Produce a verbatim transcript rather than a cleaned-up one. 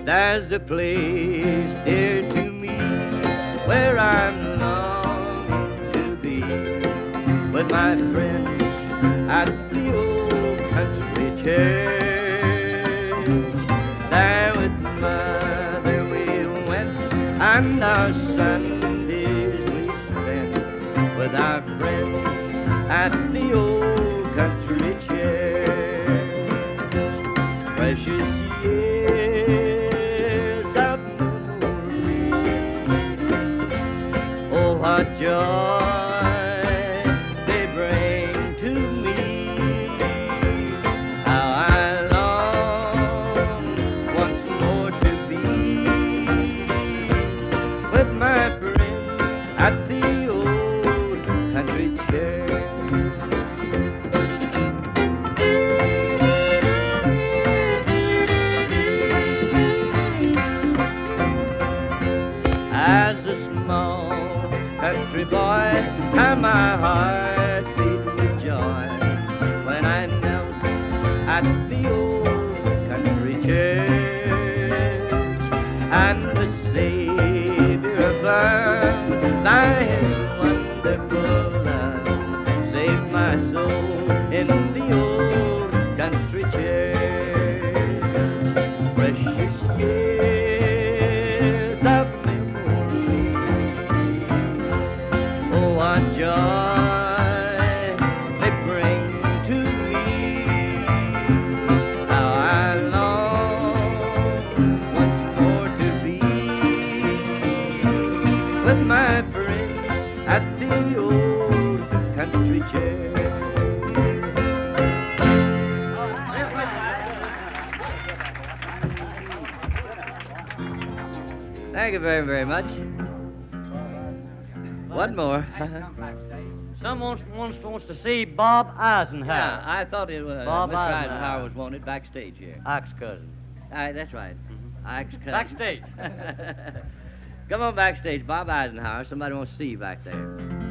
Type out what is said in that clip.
There's a place dear to me where I'm longing to be with my friends at the old country church. There with mother we went, and our Sundays we spent with our friends at the old country church. Precious years of memory, oh what joy they bring to me. How I long once more to be with my friends at the old country church. As a small country boy, how my heart beat with joy when I knelt at the old country church, and the Savior above, thy wonderful love, saved my soul in the old country church. Precious years of what joy they bring to me. How I long once more to be with my friends at the old country church. Thank you very, very much. One more. Someone wants, wants to see Bob Eisenhower. Yeah, I thought it was. Bob Mister Eisenhower. Eisenhower was wanted backstage here. Ike's cousin. Aye, that's right. Mhm. Ike's cousin. Backstage. Come on backstage, Bob Eisenhower. Somebody wants to see you back there.